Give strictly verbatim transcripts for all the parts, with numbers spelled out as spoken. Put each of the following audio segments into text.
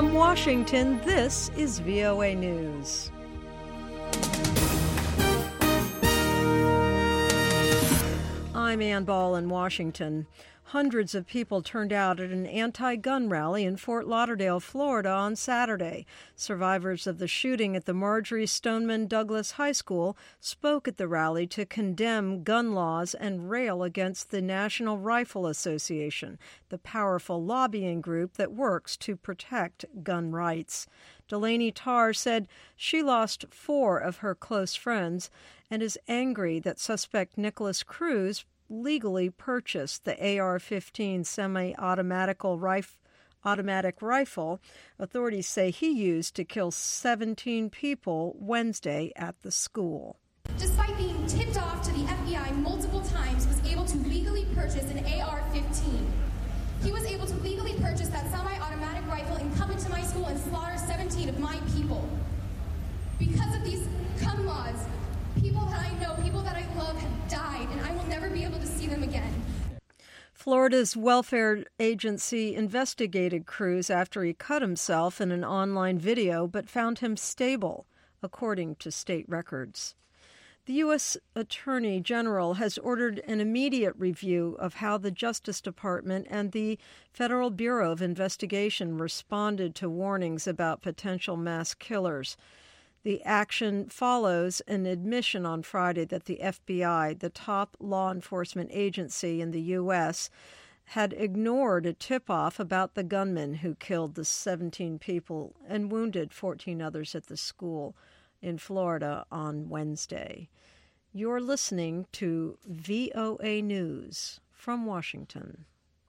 From Washington, this is V O A News. I'm Ann Ball in Washington. Hundreds of people turned out at an anti-gun rally in Fort Lauderdale, Florida on Saturday. Survivors of the shooting at the Marjorie Stoneman Douglas High School spoke at the rally to condemn gun laws and rail against the National Rifle Association, the powerful lobbying group that works to protect gun rights. Delaney Tarr said she lost four of her close friends and is angry that suspect Nicholas Cruz legally purchased the A R fifteen semi-automatic rif- automatic rifle authorities say he used to kill seventeen people Wednesday at the school. Despite being tipped off to the F B I multiple times, was able to legally purchase an A R fifteen. He was able to legally purchase that semi-automatic rifle and come into my school and slaughter seventeen of my people. Because of these gun laws, people that I know, people that I love have died, and I will never be able to see them again. Florida's welfare agency investigated Cruz after he cut himself in an online video, but found him stable, according to state records. The U S Attorney General has ordered an immediate review of how the Justice Department and the Federal Bureau of Investigation responded to warnings about potential mass killers. The action follows an admission on Friday that the F B I, the top law enforcement agency in the U S, had ignored a tip-off about the gunman who killed the seventeen people and wounded fourteen others at the school in Florida on Wednesday. You're listening to V O A News from Washington.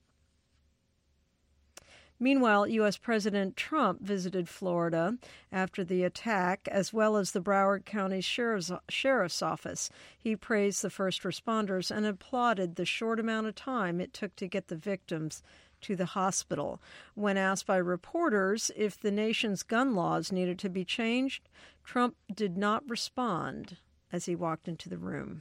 Meanwhile, U S. President Trump visited Florida after the attack, as well as the Broward County Sheriff's, Sheriff's Office. He praised the first responders and applauded the short amount of time it took to get the victims to the hospital. When asked by reporters if the nation's gun laws needed to be changed, Trump did not respond as he walked into the room.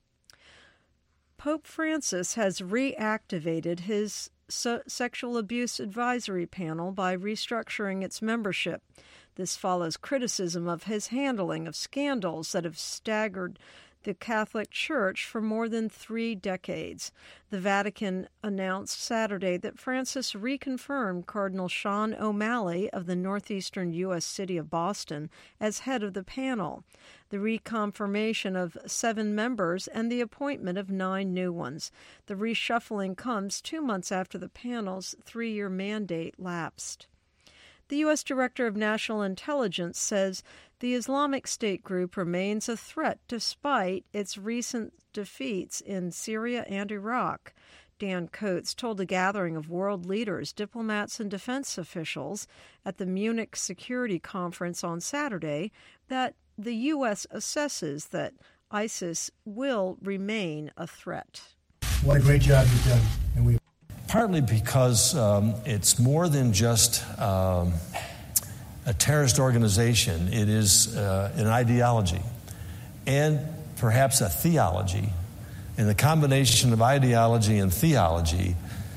Pope Francis has reactivated his So- sexual abuse advisory panel by restructuring its membership. This follows criticism of his handling of scandals that have staggered the Catholic Church for more than three decades. The Vatican announced Saturday that Francis reconfirmed Cardinal Sean O'Malley of the northeastern U S city of Boston as head of the panel. The reconfirmation of seven members and the appointment of nine new ones. The reshuffling comes two months after the panel's three-year mandate lapsed. The U S. Director of National Intelligence says the Islamic State group remains a threat despite its recent defeats in Syria and Iraq. Dan Coates told a gathering of world leaders, diplomats, and defense officials at the Munich Security Conference on Saturday that the U S assesses that ISIS will remain a threat. What a great job you've done. And we Partly because um, it's more than just um, a terrorist organization. It is uh, an ideology and perhaps a theology. And the combination of ideology and theology,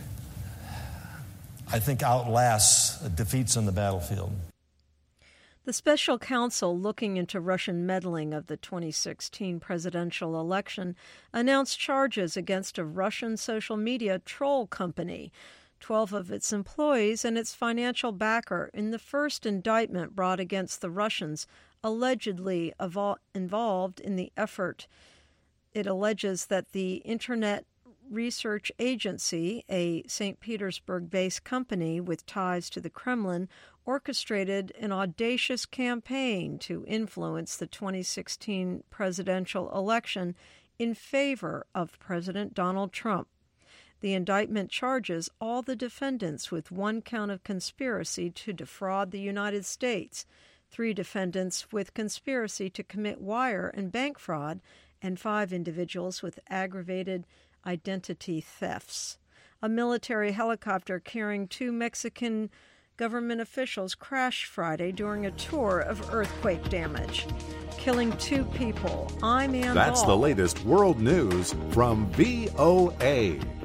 I think, outlasts defeats on the battlefield. The special counsel looking into Russian meddling of the twenty sixteen presidential election announced charges against a Russian social media troll company, twelve of its employees and its financial backer, in the first indictment brought against the Russians allegedly evol- involved in the effort. It alleges that the Internet Research Agency, a Saint Petersburg-based company with ties to the Kremlin, orchestrated an audacious campaign to influence the twenty sixteen presidential election in favor of President Donald Trump. The indictment charges all the defendants with one count of conspiracy to defraud the United States, three defendants with conspiracy to commit wire and bank fraud, and five individuals with aggravated identity thefts. A military helicopter carrying two Mexican government officials crashed Friday during a tour of earthquake damage, killing two people. I'm Ann That's Ball. the latest world news from V O A.